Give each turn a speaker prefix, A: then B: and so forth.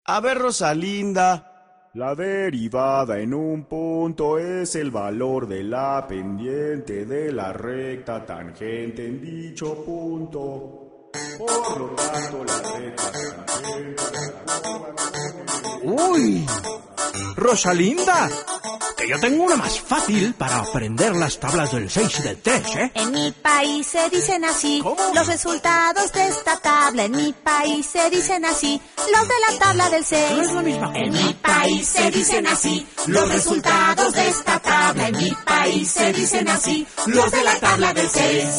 A: A ver, Rosalinda.
B: La derivada en un punto es el valor de la pendiente de la recta tangente en dicho punto. Por lo tanto, la recta tangente...
C: ¡Uy! ¡Rosalinda! Que yo tengo una más fácil para aprender las tablas del 6 y del 3, ¿eh?
D: En mi país se dicen así.
C: ¿Cómo?
D: Los resultados de esta tabla. En mi país se dicen así. Los de la tabla del 6.
C: No es la misma cosa.
D: En mi país se dicen así. Los resultados de esta tabla. En mi país se dicen así. Los de la tabla del 6.